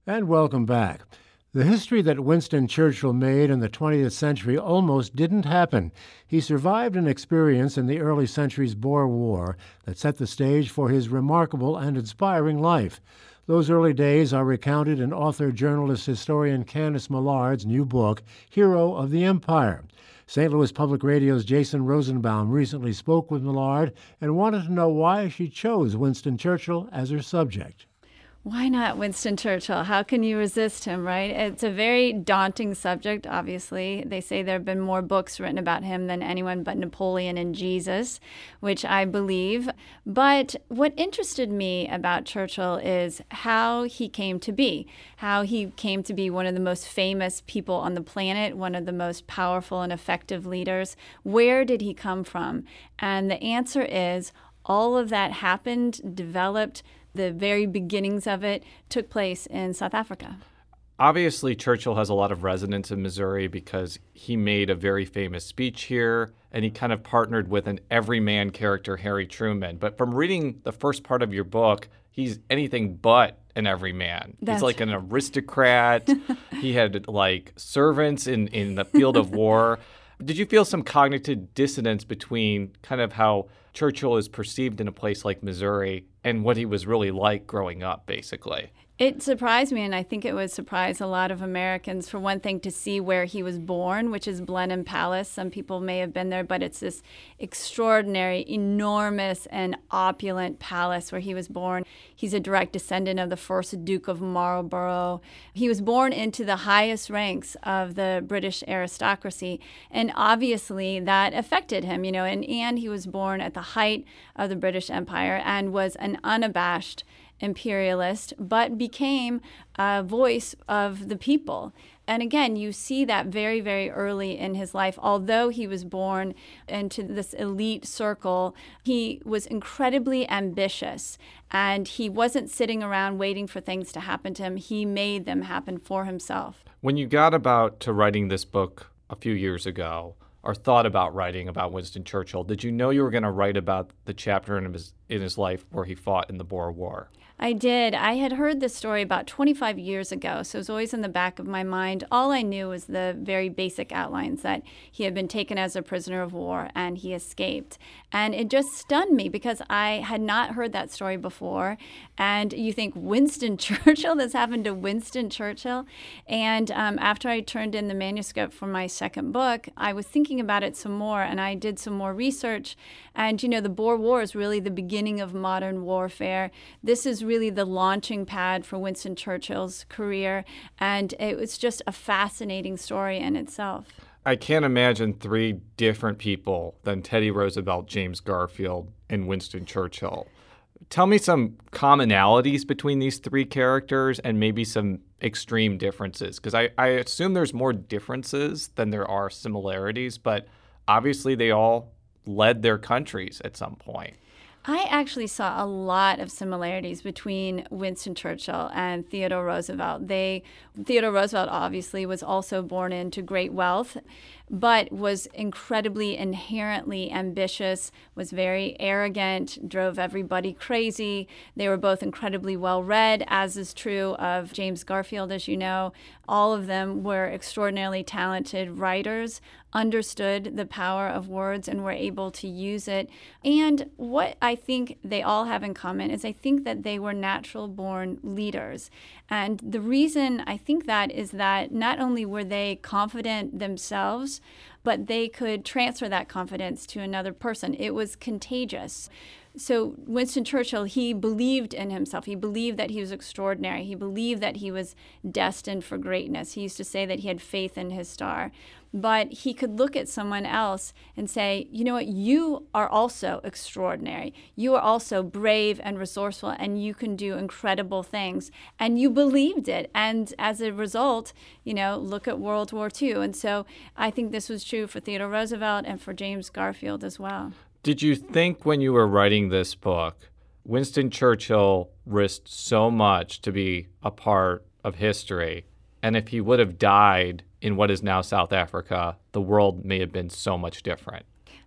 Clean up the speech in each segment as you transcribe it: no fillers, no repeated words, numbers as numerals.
And welcome back. The history that Winston Churchill made in the 20th century almost didn't happen. He survived an experience in the early century's Boer War that set the stage for his remarkable and inspiring life. Those early days are recounted in author, journalist, historian Candice Millard's new book, Hero of the Empire. St. Louis Public Radio's Jason Rosenbaum recently spoke with Millard and wanted to know why she chose Winston Churchill as her subject. Why not Winston Churchill? How can you resist him, right? It's a very daunting subject, obviously. They say there have been more books written about him than anyone but Napoleon and Jesus, which I believe. But what interested me about Churchill is how he came to be, one of the most famous people on the planet, one of the most powerful and effective leaders. Where did he come from? And the answer is all of that happened, developed. The very beginnings of it took place in South Africa. Obviously, Churchill has a lot of resonance in Missouri because he made a very famous speech here, and he kind of partnered with an everyman character, Harry Truman. But from reading the first part of your book, he's anything but an everyman. He's like an aristocrat. He had like servants in the field of war. Did you feel some cognitive dissonance between kind of how Churchill is perceived in a place like Missouri and what he was really like growing up, basically? It surprised me, and I think it would surprise a lot of Americans, for one thing, to see where he was born, which is Blenheim Palace. Some people may have been there, but it's this extraordinary, enormous, and opulent palace where he was born. He's a direct descendant of the first Duke of Marlborough. He was born into the highest ranks of the British aristocracy, and obviously that affected him, and he was born at the height of the British Empire and was an unabashed imperialist, but became a voice of the people. And again, you see that very, very early in his life. Although he was born into this elite circle, he was incredibly ambitious, and he wasn't sitting around waiting for things to happen to him. He made them happen for himself. When you got about to writing this book a few years ago, or thought about writing about Winston Churchill, did you know you were going to write about the chapter in his life where he fought in the Boer War? I did. I had heard this story about 25 years ago, so it was always in the back of my mind. All I knew was the very basic outlines, that he had been taken as a prisoner of war and he escaped. And it just stunned me because I had not heard that story before. And you think, Winston Churchill? This happened to Winston Churchill? And after I turned in the manuscript for my second book, I was thinking about it some more, and I did some more research. And, the Boer War is really the beginning of modern warfare. This is really the launching pad for Winston Churchill's career, and it was just a fascinating story in itself. I can't imagine three different people than Teddy Roosevelt, James Garfield, and Winston Churchill. Tell me some commonalities between these three characters and maybe some extreme differences, because I assume there's more differences than there are similarities, but obviously they all led their countries at some point. I actually saw a lot of similarities between Winston Churchill and Theodore Roosevelt. Theodore Roosevelt obviously was also born into great wealth, but was incredibly inherently ambitious, was very arrogant, drove everybody crazy. They were both incredibly well-read, as is true of James Garfield, as you know. All of them were extraordinarily talented writers, understood the power of words, and were able to use it. And what I think they all have in common is I think that they were natural-born leaders. And the reason I think that is that not only were they confident themselves, but they could transfer that confidence to another person. It was contagious. So Winston Churchill, he believed in himself. He believed that he was extraordinary. He believed that he was destined for greatness. He used to say that he had faith in his star. But he could look at someone else and say, you know what, you are also extraordinary. You are also brave and resourceful, and you can do incredible things. And you believed it. And as a result, look at World War II. And so I think this was true for Theodore Roosevelt and for James Garfield as well. Did you think when you were writing this book, Winston Churchill risked so much to be a part of history, and if he would have died in what is now South Africa, the world may have been so much different?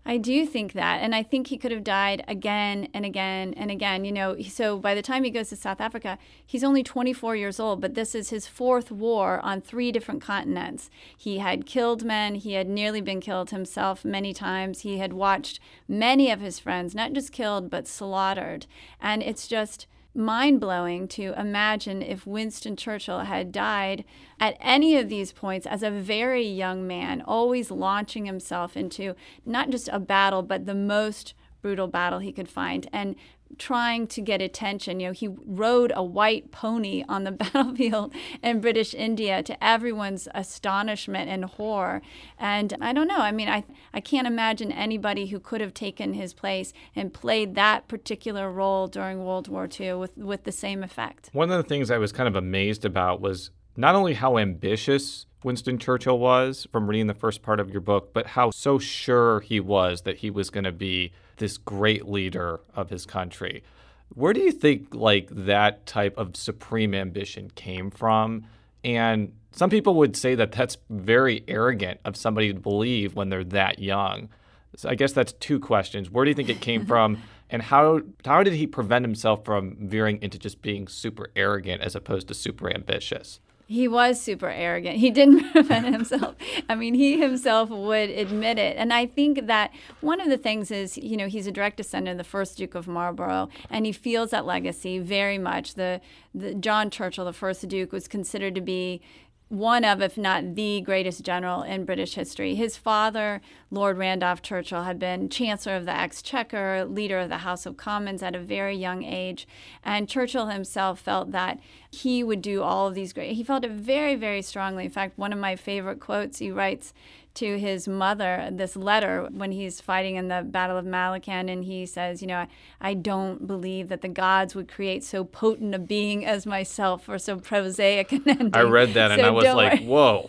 I do think that. And I think he could have died again and again and again. So by the time he goes to South Africa, he's only 24 years old, but this is his fourth war on 3 different continents. He had killed men. He had nearly been killed himself many times. He had watched many of his friends, not just killed, but slaughtered. And it's just mind-blowing to imagine if Winston Churchill had died at any of these points as a very young man, always launching himself into not just a battle, but the most brutal battle he could find, and trying to get attention. He rode a white pony on the battlefield in British India to everyone's astonishment and horror. And I don't know. I mean, I can't imagine anybody who could have taken his place and played that particular role during World War II with the same effect. One of the things I was kind of amazed about was not only how ambitious Winston Churchill was from reading the first part of your book, but how so sure he was that he was going to be this great leader of his country. Where do you think that type of supreme ambition came from? And some people would say that that's very arrogant of somebody to believe when they're that young. So I guess that's 2 questions. Where do you think it came from? And how did he prevent himself from veering into just being super arrogant as opposed to super ambitious? He was super arrogant. He didn't prevent himself. I mean, he himself would admit it. And I think that one of the things is, he's a direct descendant of the first Duke of Marlborough, and he feels that legacy very much. The John Churchill, the first Duke, was considered to be one of, if not the greatest general in British history. His father, Lord Randolph Churchill, had been Chancellor of the Exchequer, leader of the House of Commons at a very young age. And Churchill himself felt that he would do all of these he felt it very, very strongly. In fact, one of my favorite quotes, he writes to his mother this letter when he's fighting in the Battle of Malacan, and he says, I don't believe that the gods would create so potent a being as myself for so prosaic an ending. I read that and I was like, whoa.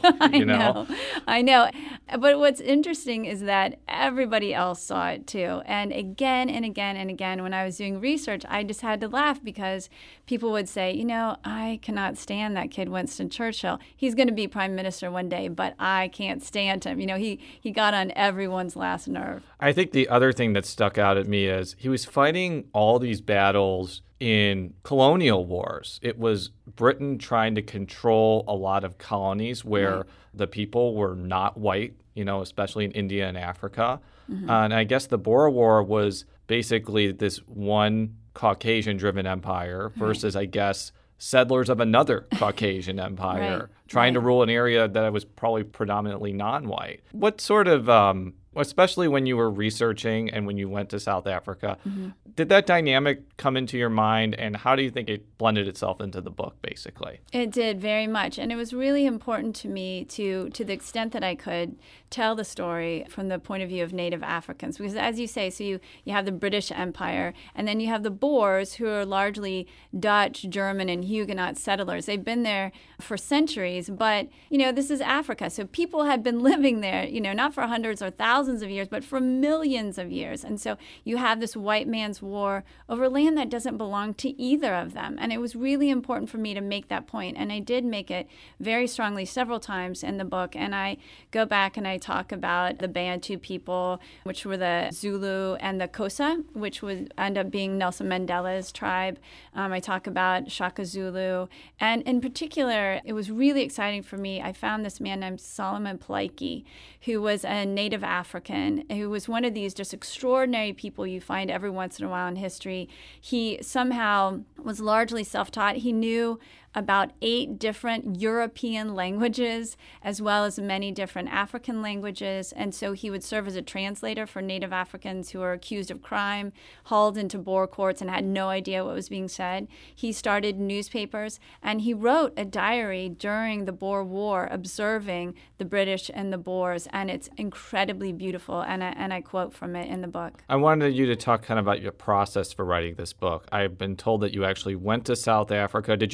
I know. But what's interesting is that everybody else saw it too. And again and again and again, when I was doing research, I just had to laugh because people would say, I cannot stand that kid Winston Churchill. He's going to be prime minister one day, but I can't stand him. He got on everyone's last nerve. I think the other thing that stuck out at me is he was fighting all these battles in colonial wars. It was Britain trying to control a lot of colonies where the people were not white, especially in India and Africa. Mm-hmm. And I guess the Boer War was basically this one Caucasian-driven empire versus, I guess, settlers of another Caucasian empire trying to rule an area that was probably predominantly non-white. What sort of, especially when you were researching and when you went to South Africa, did that dynamic come into your mind, and how do you think it blended itself into the book, basically? It did very much, and it was really important to me to the extent that I could tell the story from the point of view of Native Africans, because as you say, so you have the British Empire, and then you have the Boers, who are largely Dutch, German, and Huguenot settlers. They've been there for centuries, but this is Africa, so people had been living there, not for hundreds or thousands of years, but for millions of years, and so you have this white man's war over land that doesn't belong to either of them. And it was really important for me to make that point. And I did make it very strongly several times in the book. And I go back and I talk about the Bantu people, which were the Zulu, and the Xhosa, which would end up being Nelson Mandela's tribe. I talk about Shaka Zulu. And in particular, it was really exciting for me. I found this man named Solomon Plaiki, who was a native African, who was one of these just extraordinary people you find every once in a while in history. He somehow was largely self-taught. He knew about 8 different European languages, as well as many different African languages. And so he would serve as a translator for Native Africans who were accused of crime, hauled into Boer courts, and had no idea what was being said. He started newspapers, and he wrote a diary during the Boer War observing the British and the Boers, and it's incredibly beautiful, and I quote from it in the book. I wanted you to talk kind of about your process for writing this book. I've been told that you actually went to South Africa. Did you also go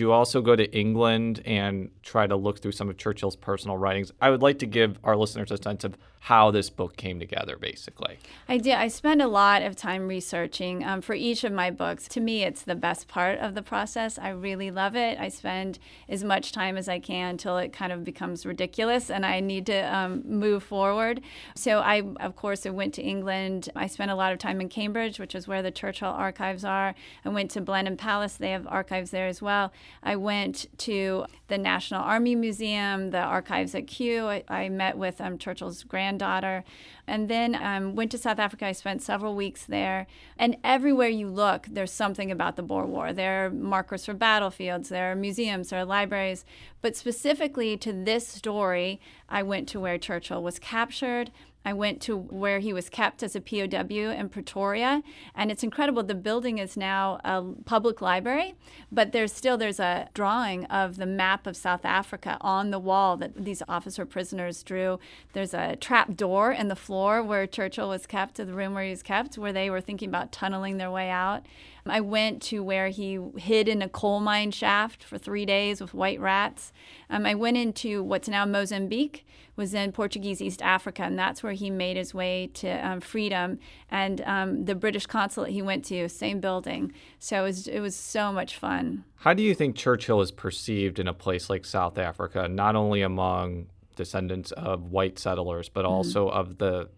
go to England and try to look through some of Churchill's personal writings, I would like to give our listeners a sense of how this book came together, basically. I did. I spend a lot of time researching for each of my books. To me, it's the best part of the process. I really love it. I spend as much time as I can until it kind of becomes ridiculous and I need to move forward. So I went to England. I spent a lot of time in Cambridge, which is where the Churchill archives are. I went to Blenheim Palace. They have archives there as well. I went to the National Army Museum, the archives at Kew. I met with Churchill's granddaughter. And then went to South Africa. I spent several weeks there. And everywhere you look, there's something about the Boer War. There are markers for battlefields. There are museums. There are libraries. But specifically to this story, I went to where Churchill was captured. I went to where he was kept as a POW in Pretoria, and it's incredible. The building is now a public library, but there's a drawing of the map of South Africa on the wall that these officer prisoners drew. There's a trap door in the floor where Churchill was kept, the room where he was kept, where they were thinking about tunneling their way out. I went to where he hid in a coal mine shaft for 3 days with white rats. I went into what's now Mozambique, was in Portuguese East Africa, and that's where he made his way to freedom. And the British consulate he went to, same building. So it was so much fun. How do you think Churchill is perceived in a place like South Africa, not only among descendants of white settlers, but also of the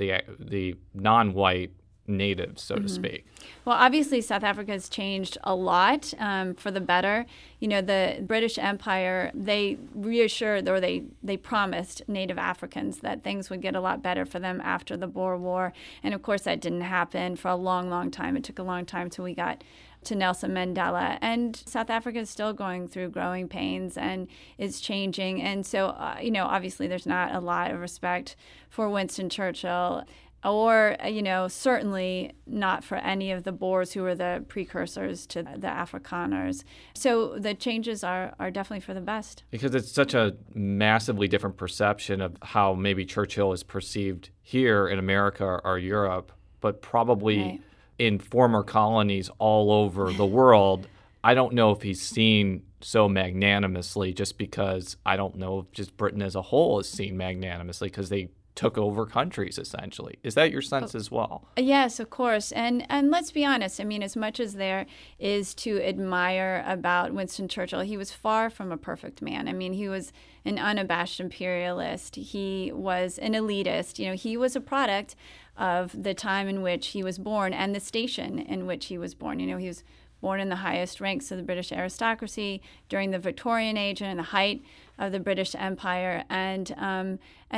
non-white natives, so to speak? Well, obviously, South Africa has changed a lot for the better. You know, the British Empire, they reassured or they promised Native Africans that things would get a lot better for them after the Boer War. And of course, that didn't happen for a long, long time. It took a long time till we got to Nelson Mandela. And South Africa is still going through growing pains and is changing. And so, obviously, there's not a lot of respect for Winston Churchill, or, certainly not for any of the Boers who were the precursors to the Afrikaners. So the changes are definitely for the best. Because it's such a massively different perception of how maybe Churchill is perceived here in America or Europe, but probably in former colonies all over the world. I don't know if he's seen so magnanimously, just because I don't know if just Britain as a whole is seen magnanimously because they took over countries, essentially. Is that your sense as well? Yes, of course. And let's be honest. I mean, as much as there is to admire about Winston Churchill, he was far from a perfect man. I mean, he was an unabashed imperialist. He was an elitist. He was a product of the time in which he was born and the station in which he was born. He was born in the highest ranks of the British aristocracy during the Victorian age and in the height of the British Empire. And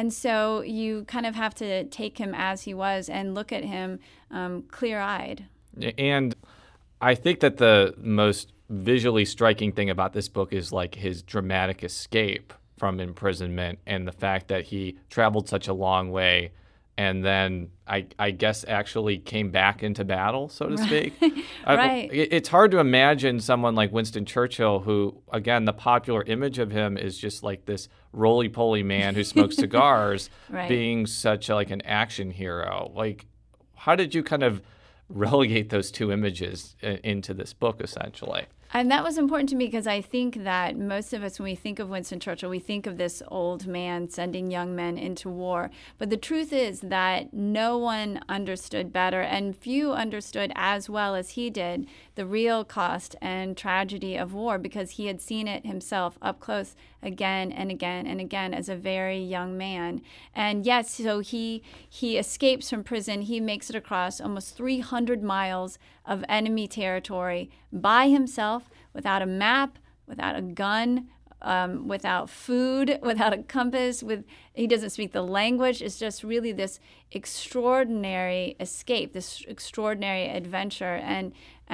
so you kind of have to take him as he was and look at him clear-eyed. And I think that the most visually striking thing about this book is like his dramatic escape from imprisonment and the fact that he traveled such a long way and then I guess actually came back into battle, so to speak. Right. It's hard to imagine someone like Winston Churchill who, again, the popular image of him is just like this roly-poly man who smokes cigars being such like an action hero. Like, how did you kind of relegate those two images into this book, essentially? And that was important to me because I think that most of us, when we think of Winston Churchill, we think of this old man sending young men into war. But the truth is that no one understood better, and few understood as well as he did, the real cost and tragedy of war, because he had seen it himself up close again and again and again as a very young man. And yes, so he escapes from prison. He makes it across almost 300 miles of enemy territory by himself, without a map, without a gun, without food, without a compass. He doesn't speak the language. It's just really this extraordinary escape, this extraordinary adventure, and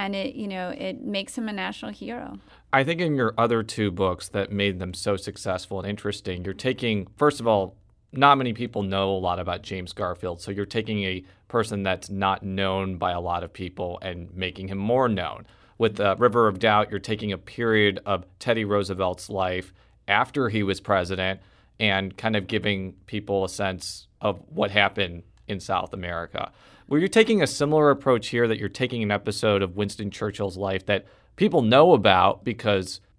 it makes him a national hero. I think in your other two books that made them so successful and interesting, you're taking, first of all, not many people know a lot about James Garfield, so you're taking a person that's not known by a lot of people and making him more known. With River of Doubt, you're taking a period of Teddy Roosevelt's life after he was president and kind of giving people a sense of what happened in South America. Well, you're taking a similar approach here, that you're taking an episode of Winston Churchill's life that people know about because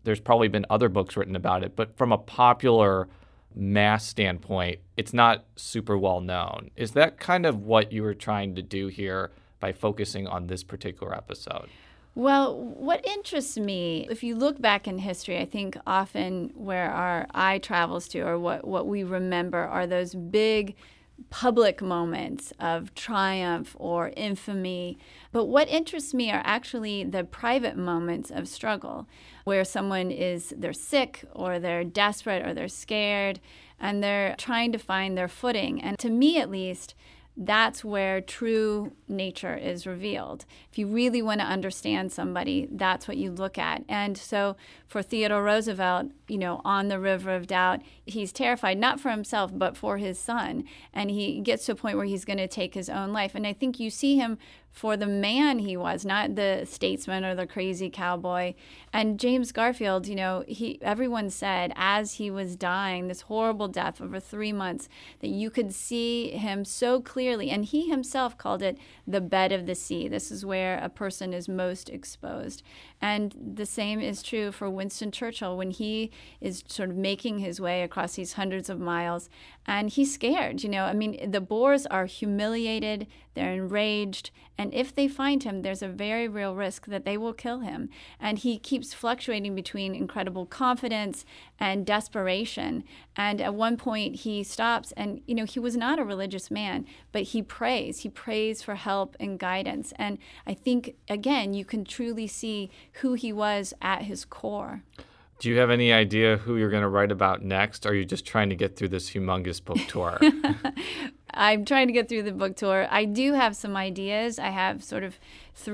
there's probably been other books written about it, but from a popular mass standpoint, it's not super well known. Is that kind of what you were trying to do here by focusing on this particular episode? Well, what interests me, if you look back in history, I think often where our eye travels to, or what we remember, are those big public moments of triumph or infamy. But what interests me are actually the private moments of struggle, where they're sick or they're desperate or they're scared and they're trying to find their footing. And to me, at least, that's where true nature is revealed. If you really want to understand somebody, that's what you look at. And so for Theodore Roosevelt, on the River of Doubt, he's terrified, not for himself, but for his son. And he gets to a point where he's going to take his own life. And I think you see him for the man he was, not the statesman or the crazy cowboy. And James Garfield, everyone said as he was dying, this horrible death over 3 months, that you could see him so clearly. And he himself called it the bed of the sea. This is where a person is most exposed. And the same is true for Winston Churchill when he is sort of making his way across these hundreds of miles. And he's scared, the Boers are humiliated, they're enraged, and if they find him, there's a very real risk that they will kill him. And he keeps fluctuating between incredible confidence and desperation. And at one point he stops and, he was not a religious man, but he prays. He prays for help and guidance. And I think, again, you can truly see who he was at his core. Do you have any idea who you're going to write about next? Or are you just trying to get through this humongous book tour? I'm trying to get through the book tour. I do have some ideas. I have sort of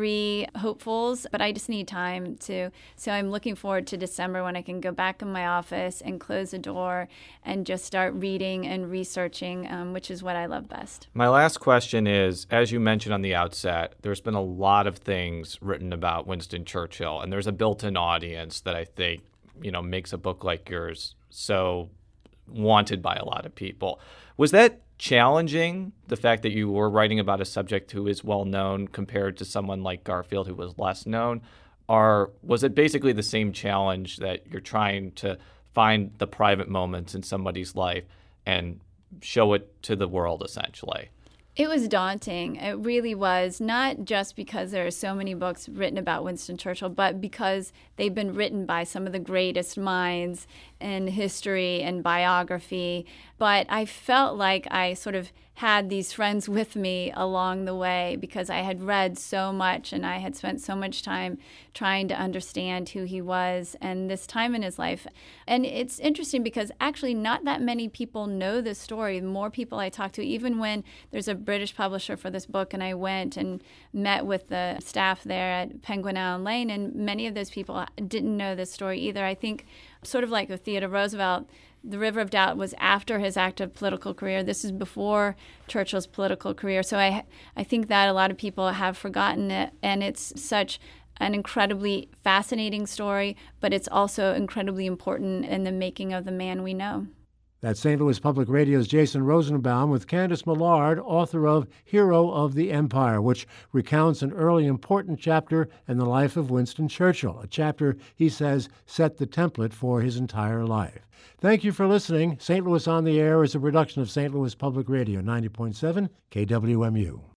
3 hopefuls, but I just need time to. So I'm looking forward to December when I can go back in my office and close the door and just start reading and researching, which is what I love best. My last question is, as you mentioned on the outset, there's been a lot of things written about Winston Churchill, and there's a built-in audience that I think makes a book like yours so wanted by a lot of people. Was that challenging, the fact that you were writing about a subject who is well known compared to someone like Garfield who was less known? Or was it basically the same challenge that you're trying to find the private moments in somebody's life and show it to the world, essentially? It was daunting. It really was, not just because there are so many books written about Winston Churchill, but because they've been written by some of the greatest minds in history and biography. But I felt like I sort of had these friends with me along the way because I had read so much and I had spent so much time trying to understand who he was and this time in his life. And it's interesting because actually not that many people know this story. The more people I talk to, even when there's a British publisher for this book and I went and met with the staff there at Penguin Island Lane, and many of those people didn't know this story either. I think sort of like with Theodore Roosevelt, the River of Doubt was after his active political career. This is before Churchill's political career. So I think that a lot of people have forgotten it, and it's such an incredibly fascinating story, but it's also incredibly important in the making of the man we know. That's St. Louis Public Radio's Jason Rosenbaum with Candace Millard, author of Hero of the Empire, which recounts an early important chapter in the life of Winston Churchill, a chapter, he says, set the template for his entire life. Thank you for listening. St. Louis on the Air is a production of St. Louis Public Radio, 90.7 KWMU.